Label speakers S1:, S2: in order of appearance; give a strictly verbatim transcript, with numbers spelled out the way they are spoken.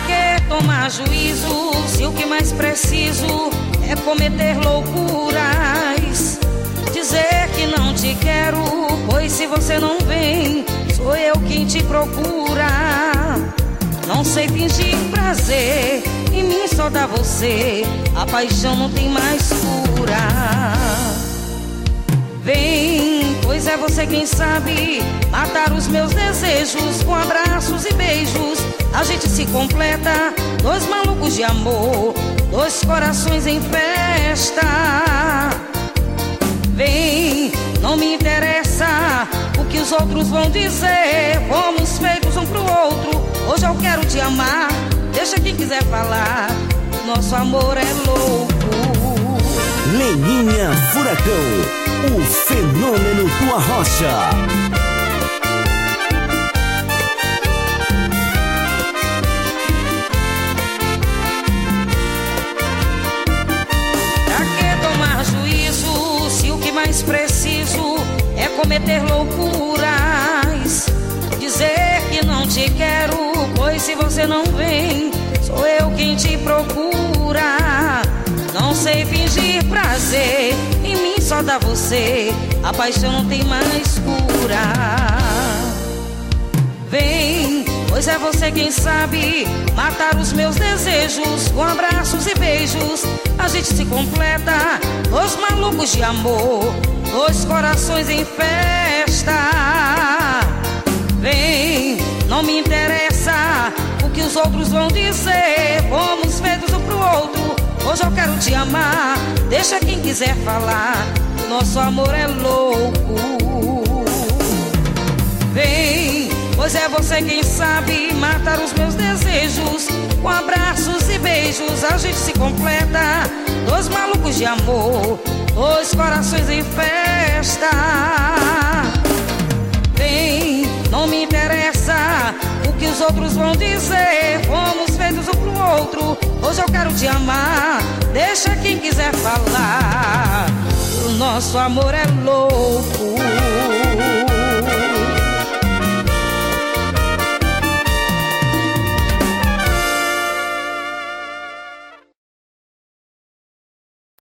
S1: que tomar juízo se o que mais preciso é cometer loucuras? Dizer que não te quero, pois se você não vem, sou eu quem te procura. Não sei fingir prazer, em mim só dá você, a paixão não tem mais cura. Vem, pois é você quem sabe matar os meus desejos com abraços e beijos. A gente se completa, dois malucos de amor, dois corações em festa. Vem, não me interessa o que os outros vão dizer, fomos feitos um pro outro, hoje eu quero te amar. Deixa quem quiser falar, nosso amor é louco.
S2: Leninha Furacão, o fenômeno do Arrocha.
S1: Pra que tomar juízo se o que mais preciso é cometer loucuras? Dizer que não te quero, pois se você não vem, sou eu quem te procura. Não sei fingir prazer, em mim só dá você, a paixão não tem mais cura. Vem, pois é você quem sabe matar os meus desejos com abraços e beijos. A gente se completa, dois malucos de amor, dois corações em festa. Vem, não me interessa o que os outros vão dizer, fomos feitos um pro outro, hoje eu quero te amar. Deixa quem quiser falar, nosso amor é louco. Vem, pois é você quem sabe matar os meus desejos com abraços e beijos. A gente se completa, dois malucos de amor, dois corações em festa. Vem, não me interessa o que os outros vão dizer, fomos feitos um pro outro, hoje eu quero te amar. Deixa quem quiser falar, o nosso amor é louco.